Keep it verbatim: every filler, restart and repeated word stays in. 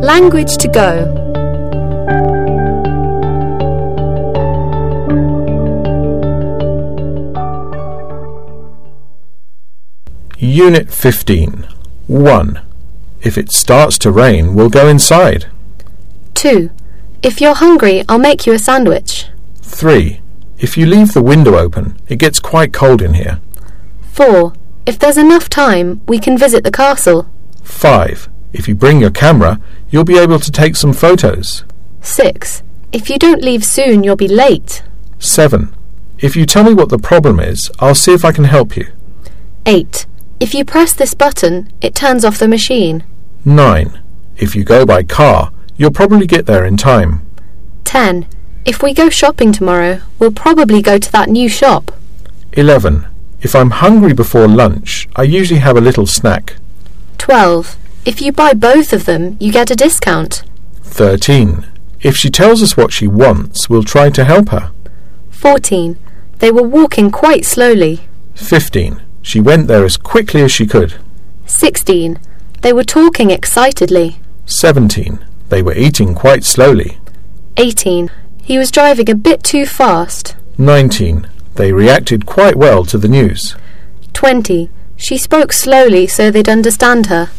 Language to go. Unit fifteen. one. If it starts to rain, we'll go inside. two. If you're hungry, I'll make you a sandwich. three. If you leave the window open, it gets quite cold in here. four. If there's enough time, we can visit the castle. five. If you bring your camera, you'll be able to take some photos. six. If you don't leave soon, you'll be late. seven. If you tell me what the problem is, I'll see if I can help you. eight. If you press this button, it turns off the machine. nine. If you go by car, you'll probably get there in time. ten. If we go shopping tomorrow, we'll probably go to that new shop. eleven. If I'm hungry before lunch, I usually have a little snack. twelve. If you buy both of them, you get a discount. thirteen. If she tells us what she wants, we'll try to help her. fourteen. They were walking quite slowly. fifteen. She went there as quickly as she could. sixteen. They were talking excitedly. seventeen. They were eating quite slowly. eighteen. He was driving a bit too fast. nineteen. They reacted quite well to the news. twenty. She spoke slowly so they'd understand her.